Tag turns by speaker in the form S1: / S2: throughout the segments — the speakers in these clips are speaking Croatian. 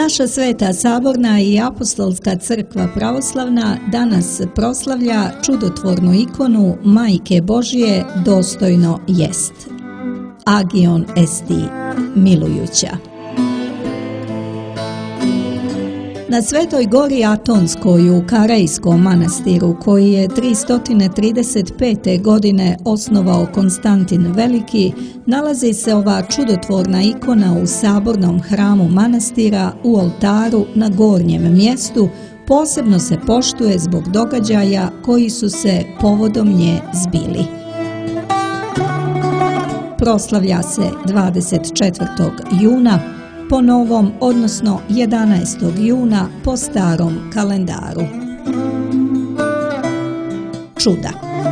S1: Naša Sveta Saborna i Apostolska crkva pravoslavna danas proslavlja čudotvornu ikonu Majke Božje Dostojno jest. Agion esti, milujuća. Na Svetoj gori Atonskoj u Karejskom manastiru, koji je 335. godine osnovao Konstantin Veliki, nalazi se ova čudotvorna ikona u sabornom hramu manastira u oltaru na gornjem mjestu. Posebno se poštuje zbog događaja koji su se povodom nje zbili. Proslavlja se 24. juna po novom, odnosno 11. juna po starom kalendaru. Čuda.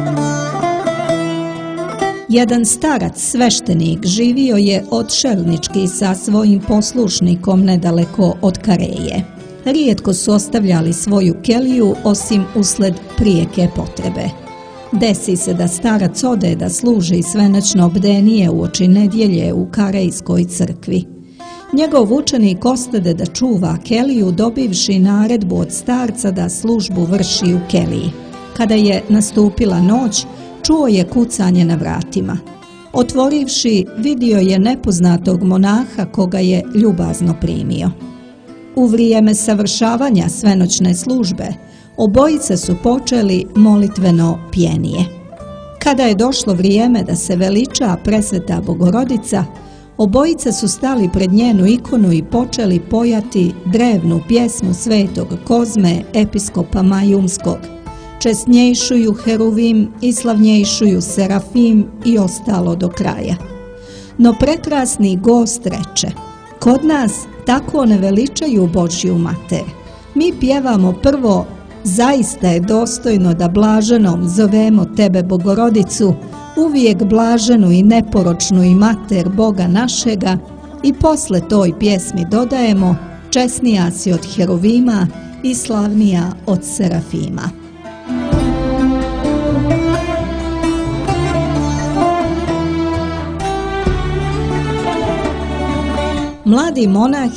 S1: Jedan starac sveštenik živio je odšelnički sa svojim poslušnikom nedaleko od Kareje. Rijetko su ostavljali svoju keliju osim usled prijeke potrebe. Desi se da starac ode da služi svenoćno bdenije uoči nedjelje u Karejskoj crkvi. Njegov učenik ostade da čuva keliju, dobivši naredbu od starca da službu vrši u keliji. Kada je nastupila noć, čuo je kucanje na vratima. Otvorivši, vidio je nepoznatog monaha koga je ljubazno primio. U vrijeme savršavanja svenoćne službe, obojice su počeli molitveno pjenije. Kada je došlo vrijeme da se veliča presveta Bogorodica, obojice su stali pred njenu ikonu i počeli pojati drevnu pjesmu svetog Kozme, episkopa Majumskog, česnjejšuju Heruvim i slavnjejšuju Serafim i ostalo do kraja. No prekrasni gost reče: kod nas tako ne veličaju Božju mater. Mi pjevamo prvo: zaista je dostojno da blaženom zovemo tebe Bogorodicu, uvijek blaženu i neporočnu i mater Boga našega, i posle toj pjesmi dodajemo: česnija si od Heruvima i slavnija od Serafima. Mladi monah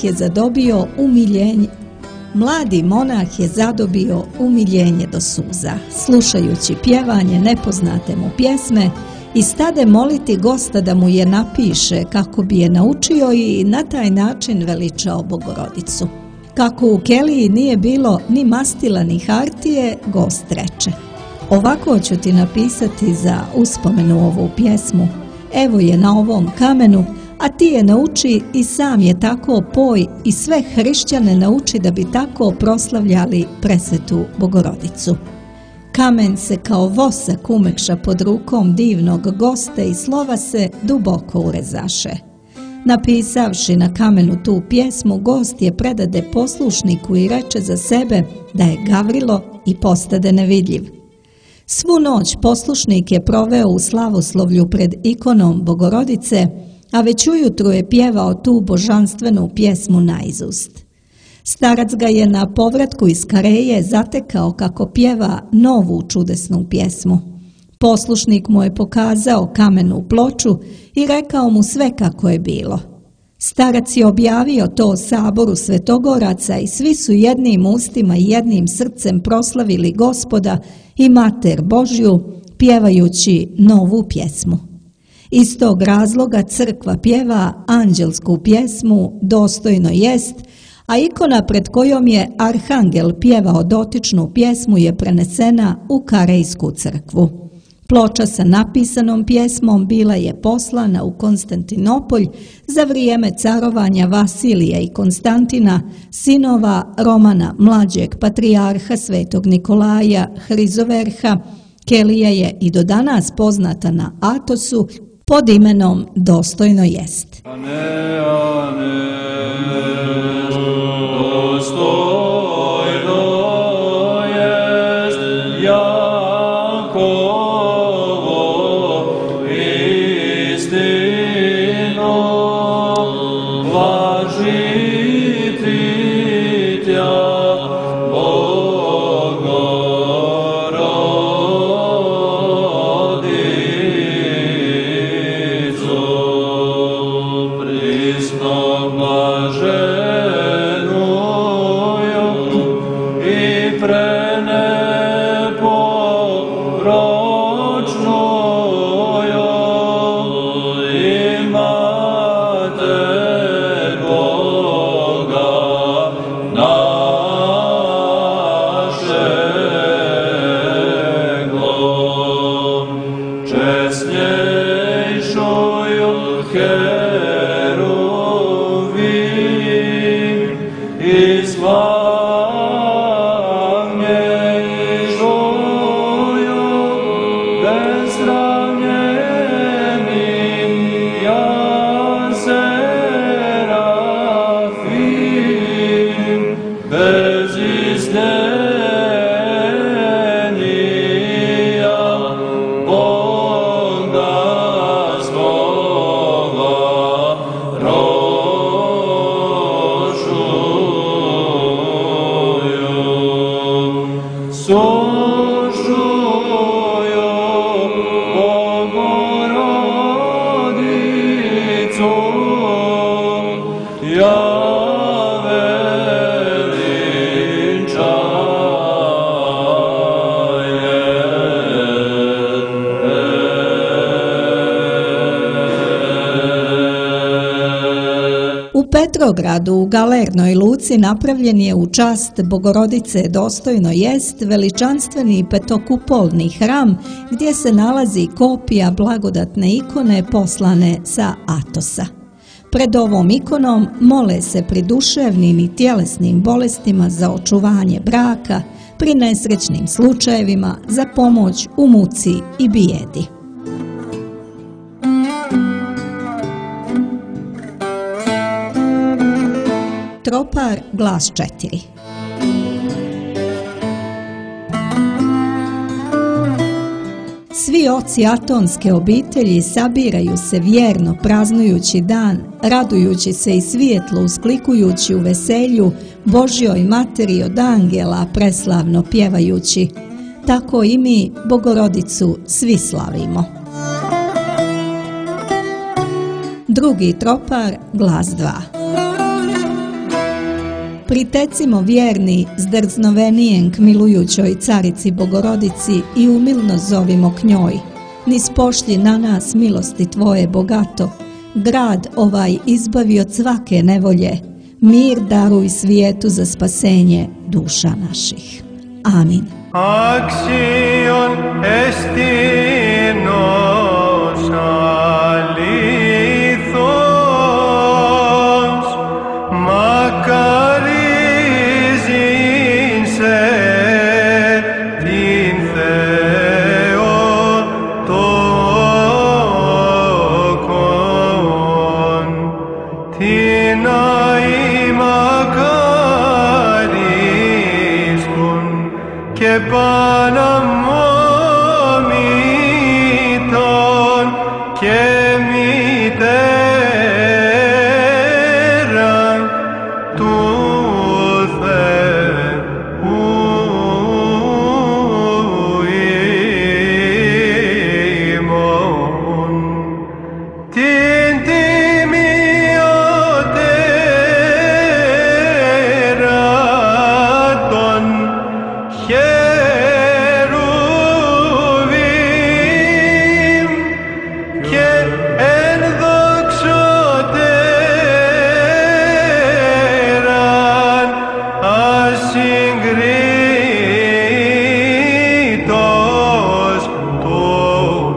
S1: je zadobio umiljenje do suza, slušajući pjevanje nepoznate mu pjesme, i stade moliti gosta da mu je napiše kako bi je naučio i na taj način veličao Bogorodicu. Kako u keliji nije bilo ni mastila ni hartije, gost reče: ovako ću ti napisati za uspomenu ovu pjesmu, evo je na ovom kamenu, a ti je nauči i sam je tako poj i sve hrišćane nauči da bi tako proslavljali presvetu Bogorodicu. Kamen se kao vosak umekša pod rukom divnog gosta i slova se duboko urezaše. Napisavši na kamenu tu pjesmu, gost je predade poslušniku i reče za sebe da je Gavrilo i postade nevidljiv. Svu noć poslušnik je proveo u slavoslovlju pred ikonom Bogorodice, a već ujutru je pjevao tu božanstvenu pjesmu naizust. Starac ga je na povratku iz Kareje zatekao kako pjeva novu čudesnu pjesmu. Poslušnik mu je pokazao kamenu ploču i rekao mu sve kako je bilo. Starac je objavio to saboru svetogoraca i svi su jednim ustima i jednim srcem proslavili Gospoda i Mater Božju, pjevajući novu pjesmu. Iz tog razloga crkva pjeva anđelsku pjesmu Dostojno jest, a ikona pred kojom je arhangel pjevao dotičnu pjesmu je prenesena u Karejsku crkvu. Ploča sa napisanom pjesmom bila je poslana u Konstantinopolj za vrijeme carovanja Vasilija i Konstantina, sinova Romana mlađeg patrijarha svetog Nikolaja Hrizoverha. Kelija je i do danas poznata na Atosu pod imenom Dostojno jest.
S2: Blaže
S1: U Petrogradu u Galernoj luci napravljen je u čast Bogorodice dostojno jest veličanstveni petokupolni hram gdje se nalazi kopija blagodatne ikone poslane sa Atosa. Pred ovom ikonom mole se pri duševnim i tjelesnim bolestima za očuvanje braka, pri nesrećnim slučajevima za pomoć u muci i bijedi. Tropar, glas 4. Svi oci atonske obitelji sabiraju se vjerno praznujući dan, radujući se i svijetlo usklikujući u veselju Božjoj materi od angela preslavno pjevajući. Tako i mi Bogorodicu svi slavimo. Drugi tropar, glas 2. Pritecimo vjerni s drznovenijem k milujućoj carici Bogorodici i umilno zovimo k njoj. Niz pošlji na nas milosti tvoje bogato, grad ovaj izbavi od svake nevolje, mir daruj svijetu za spasenje duša naših. Amin.
S2: Axion estinos alithos, makarizin se tin Theotokon, tina imakarizkun, ke panamomiton, ke mitera tu uimon. Tintimioteradon cheruvim ke endoxoteran asingritos ton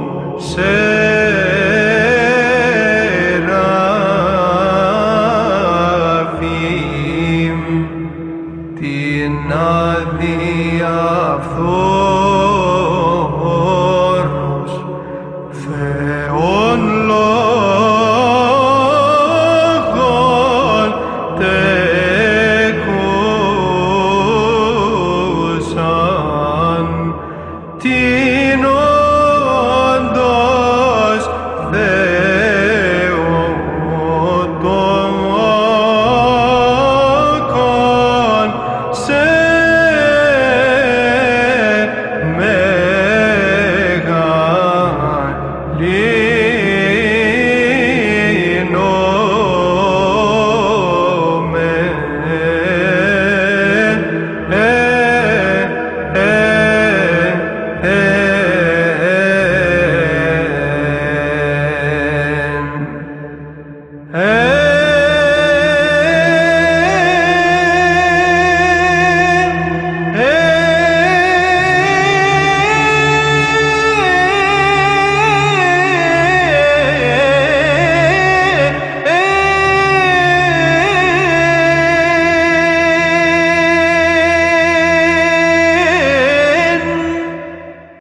S2: serafim, την αδιαφθόρος Θεόν λόγων τεκούσαν,